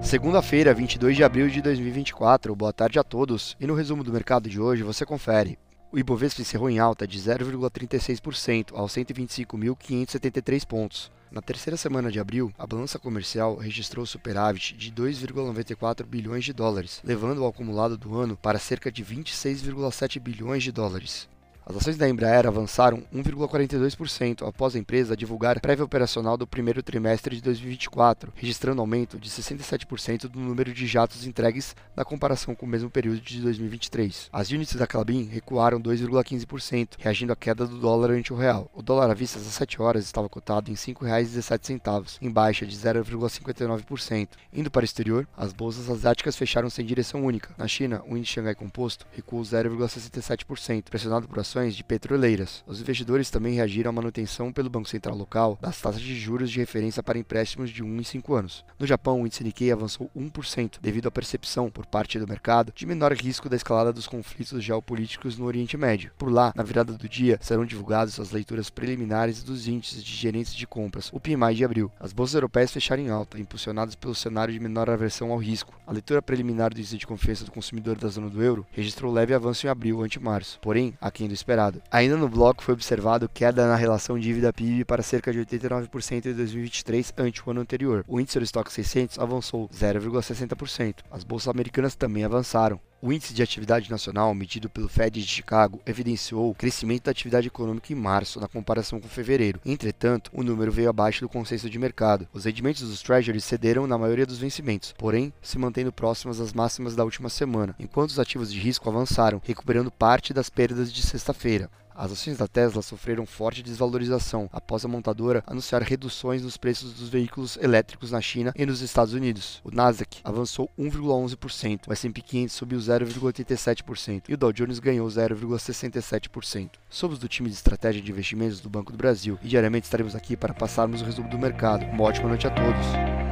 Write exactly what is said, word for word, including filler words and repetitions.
Segunda-feira, vinte e dois de abril de dois mil e vinte e quatro. Boa tarde a todos. E no resumo do mercado de hoje você confere. O Ibovespa encerrou em alta de zero vírgula trinta e seis por cento aos cento e vinte e cinco mil quinhentos e setenta e três pontos. Na terceira semana de abril, a balança comercial registrou superávit de dois vírgula noventa e quatro bilhões de dólares, levando o acumulado do ano para cerca de vinte e seis vírgula sete bilhões de dólares. As ações da Embraer avançaram um vírgula quarenta e dois por cento após a empresa divulgar prévia operacional do primeiro trimestre de dois mil e vinte e quatro, registrando aumento de sessenta e sete por cento do número de jatos entregues na comparação com o mesmo período de dois mil e vinte e três. As units da Klabin recuaram dois vírgula quinze por cento, reagindo à queda do dólar ante o real. O dólar à vista às sete horas estava cotado em cinco reais e dezessete centavos, em baixa de zero vírgula cinquenta e nove por cento. Indo para o exterior, as bolsas asiáticas fecharam sem direção única. Na China, o índice Xangai Composto recuou zero vírgula sessenta e sete por cento, pressionado por ações de petroleiras. Os investidores também reagiram à manutenção pelo Banco Central local das taxas de juros de referência para empréstimos de um e cinco anos. No Japão, o índice Nikkei avançou um por cento devido à percepção por parte do mercado de menor risco da escalada dos conflitos geopolíticos no Oriente Médio. Por lá, na virada do dia, serão divulgadas as leituras preliminares dos índices de gerentes de compras, o P M I de abril. As bolsas europeias fecharam em alta, impulsionadas pelo cenário de menor aversão ao risco. A leitura preliminar do índice de confiança do consumidor da zona do euro registrou leve avanço em abril ante março, porém aquém do esperado. Ainda no bloco foi observado queda na relação dívida-P I B para cerca de oitenta e nove por cento em dois mil e vinte e três ante o ano anterior. O índice do estoque seiscentos avançou zero vírgula sessenta por cento. As bolsas americanas também avançaram. O índice de atividade nacional, medido pelo Fed de Chicago, evidenciou o crescimento da atividade econômica em março, na comparação com fevereiro. Entretanto, o número veio abaixo do consenso de mercado. Os rendimentos dos Treasuries cederam na maioria dos vencimentos, porém, se mantendo próximos às máximas da última semana, enquanto os ativos de risco avançaram, recuperando parte das perdas de sexta-feira. As ações da Tesla sofreram forte desvalorização após a montadora anunciar reduções nos preços dos veículos elétricos na China e nos Estados Unidos. O Nasdaq avançou um vírgula onze por cento, o S and P quinhentos subiu zero vírgula oitenta e sete por cento e o Dow Jones ganhou zero vírgula sessenta e sete por cento. Somos do time de estratégia de investimentos do Banco do Brasil e diariamente estaremos aqui para passarmos o resumo do mercado. Uma ótima noite a todos!